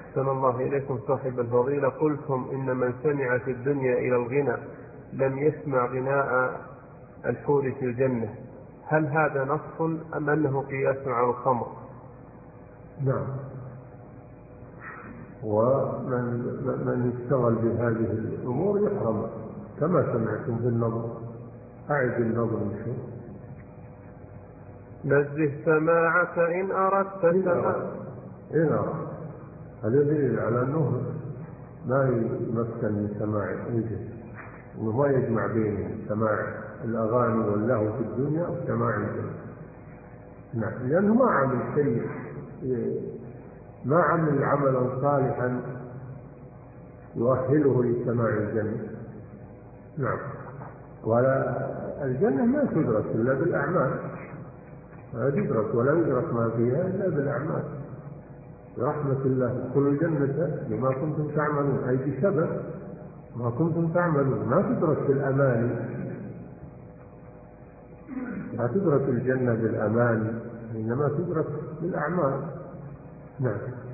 أحسن الله إليكم صاحب الفضيلة، قلتم إن من سمع في الدنيا إلى الغنى لم يسمع غناء الحور في الجنة، هل هذا نص أم أنه قياس على الخمر؟ نعم. ومن اشتغل بهذه الأمور يحرم، كما سمعتم في النظر. أعد النظر نشوف. نزه سماعك إن أردت السماع. إن أردت، هذا دليل على أنه ما يمكن من سماع الوجه، أنه ما يجمع بين سماع الأغاني واللهو في الدنيا وسماع الجنة. نعم، لأنه ما عمل شيء، ما عمل عملا صالحا يؤهله لسماع الجنة. نعم. ولا الجنة ما تدرك إلا بالأعمال، لا تدرك ولا يدرك ما فيها إلا بالأعمال. برحمة الله ادخلوا الجنة بما كنتم تعملون، أي بسبب ما كنتم تعملون. ما تدرك بالأماني، لا تدرك الجنة بالأماني، إنما تدرك بالأعمال. نعم.